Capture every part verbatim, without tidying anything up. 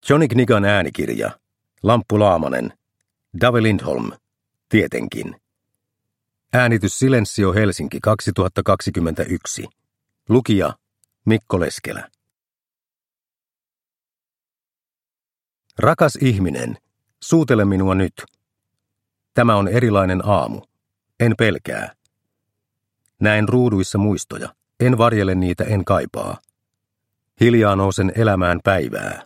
Johnny Knigan äänikirja. Lamppu Laamanen. Dave Lindholm. Tietenkin. Äänitys Silensio Helsinki kaksituhattakaksikymmentäyksi. Lukija Mikko Leskelä. Rakas ihminen, suutele minua nyt. Tämä on erilainen aamu. En pelkää. Näen ruuduissa muistoja. En varjele niitä, en kaipaa. Hiljaa nousen elämään päivää.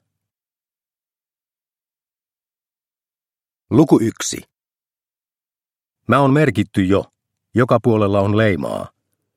Luku yksi. Mä on merkitty jo. Joka puolella on leimaa.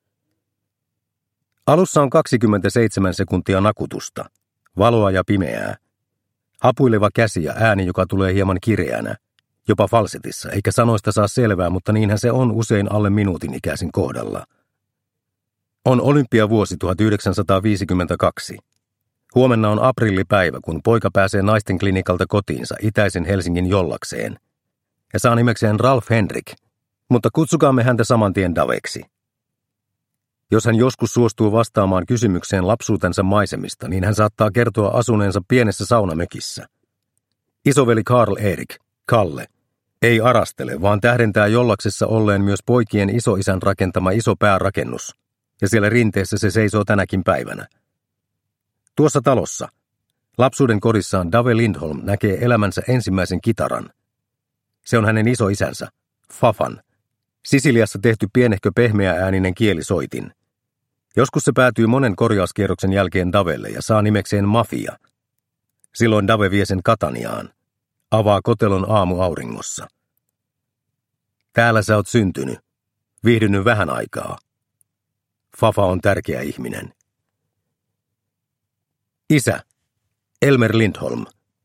Alussa on kaksikymmentäseitsemän sekuntia nakutusta. Valoa ja pimeää. Hapuileva käsi ja ääni, joka tulee hieman kireänä. Jopa falsetissa, eikä sanoista saa selvää, mutta niinhän se on usein alle minuutin ikäisin kohdalla. On olympiavuosi tuhatyhdeksänsataaviisikymmentäkaksi. Huomenna on aprillipäivä, kun poika pääsee naisten klinikalta kotiinsa itäisen Helsingin Jollakseen. Ja saa nimekseen Ralf Henrik, mutta kutsukaamme häntä saman tien Daveksi. Jos hän joskus suostuu vastaamaan kysymykseen lapsuutensa maisemista, niin hän saattaa kertoa asuneensa pienessä saunamökissä. Isoveli Karl Erik, Kalle, ei arastele, vaan tähdentää Jollaksessa olleen myös poikien isoisän rakentama iso päärakennus, ja siellä rinteessä se seisoo tänäkin päivänä. Tuossa talossa, lapsuuden kodissaan Dave Lindholm näkee elämänsä ensimmäisen kitaran. Se on hänen isoisänsä, Fafan, Sisiliassa tehty pienehkö pehmeäääninen kielisoitin. Joskus se päätyy monen korjauskierroksen jälkeen Davelle ja saa nimekseen Mafia. Silloin Dave vie sen Kataniaan. Avaa kotelon aamuauringossa. Täällä sä oot syntynyt. Viihdynyt vähän aikaa. Fafa on tärkeä ihminen. Isä. Elmer Lindholm.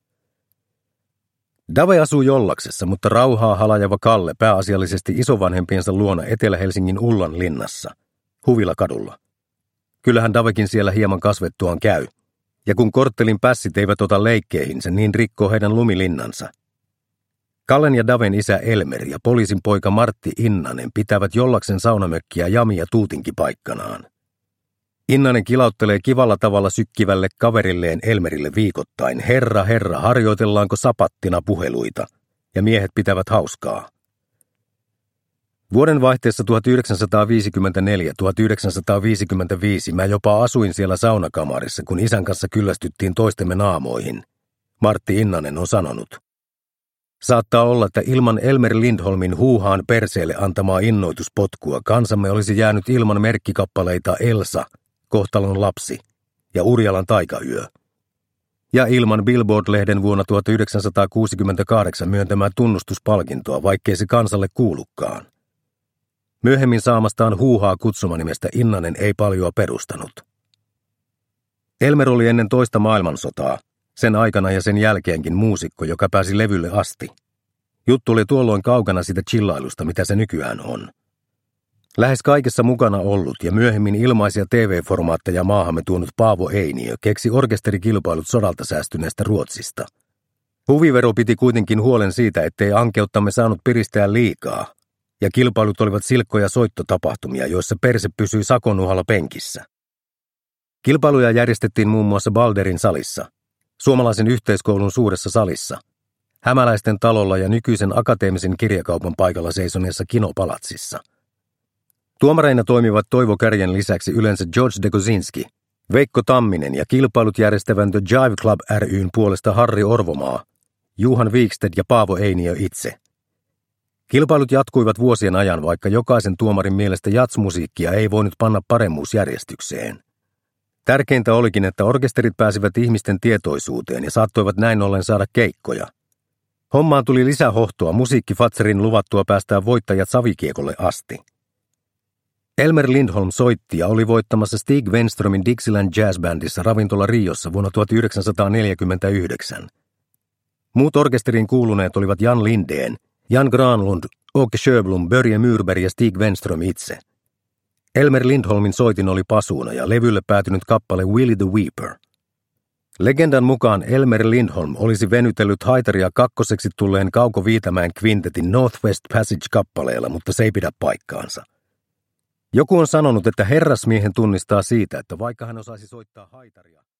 Dave asuu Jollaksessa, mutta rauhaa halajava Kalle pääasiallisesti isovanhempiensa luona Etelä-Helsingin Ullan linnassa, Huvilakadulla. Kyllähän Davekin siellä hieman kasvettuaan käy, ja kun korttelin pässit eivät ota leikkeihinsä, niin rikkoo heidän lumilinnansa. Kallen ja Daven isä Elmer ja poliisin poika Martti Innanen pitävät Jollaksen saunamökkiä Jami ja Tuutinki paikkanaan. Innanen kilauttelee kivalla tavalla sykkivälle kaverilleen Elmerille viikoittain, herra, herra, harjoitellaanko sapattina puheluita, ja miehet pitävät hauskaa. Vuoden vaihteessa tuhatyhdeksänsataaviisikymmentäneljä tuhatyhdeksänsataaviisikymmentäviisi mä jopa asuin siellä saunakamarissa, kun isän kanssa kyllästyttiin toistemme naamoihin. Martti Innanen on sanonut. Saattaa olla, että ilman Elmer Lindholmin huuhaan perseelle antamaa innoituspotkua kansamme olisi jäänyt ilman merkkikappaleita Elsa, Kohtalon lapsi ja Urjalan taikayö. Ja ilman Billboard-lehden vuonna tuhatyhdeksänsataakuusikymmentäkahdeksan myöntämää tunnustuspalkintoa, vaikkei se kansalle kuulukaan. Myöhemmin saamastaan huuhaa kutsumanimestä Innanen ei paljoa perustanut. Elmer oli ennen toista maailmansotaa, sen aikana ja sen jälkeenkin muusikko, joka pääsi levylle asti. Juttu oli tuolloin kaukana sitä chillailusta, mitä se nykyään on. Lähes kaikessa mukana ollut ja myöhemmin ilmaisia T V-formaatteja maahamme tuonut Paavo Einiö keksi orkesterikilpailut sodalta säästyneestä Ruotsista. Huvivero piti kuitenkin huolen siitä, ettei ankeuttamme saanut piristää liikaa, ja kilpailut olivat silkkoja soittotapahtumia, joissa perse pysyi sakonuhalla penkissä. Kilpailuja järjestettiin muun muassa Balderin salissa, suomalaisen yhteiskoulun suuressa salissa, Hämäläisten talolla ja nykyisen akateemisen kirjakaupan paikalla seisoneessa Kinopalatsissa. Tuomareina toimivat Toivo Kärjen lisäksi yleensä George de Kosinski, Veikko Tamminen ja kilpailut järjestävän The Jive Club ry:n puolesta Harri Orvomaa, Juhan Viiksted ja Paavo Einiö itse. Kilpailut jatkuivat vuosien ajan, vaikka jokaisen tuomarin mielestä jatsmusiikkia ei voinut panna paremmuusjärjestykseen. Tärkeintä olikin, että orkesterit pääsivät ihmisten tietoisuuteen ja saattoivat näin ollen saada keikkoja. Hommaan tuli lisähohtoa musiikkifatserin luvattua päästää voittajat savikiekolle asti. Elmer Lindholm soitti ja oli voittamassa Stig Wenströmin Dixieland Jazz Bandissa ravintola Riossa vuonna tuhatyhdeksänsataaneljäkymmentäyhdeksän. Muut orkesteriin kuuluneet olivat Jan Lindén, Jan Granlund, Åke Sjöblom, Börje Myrberg ja Stig Wenström itse. Elmer Lindholmin soitin oli pasuuna ja levylle päätynyt kappale Willie the Weeper. Legendan mukaan Elmer Lindholm olisi venytellyt haitaria kakkoseksi tulleen Kauko Viitamäen kvintetin Northwest Passage-kappaleella, mutta se ei pidä paikkaansa. Joku on sanonut, että herrasmiehen tunnistaa siitä, että vaikka hän osaisi soittaa haitaria,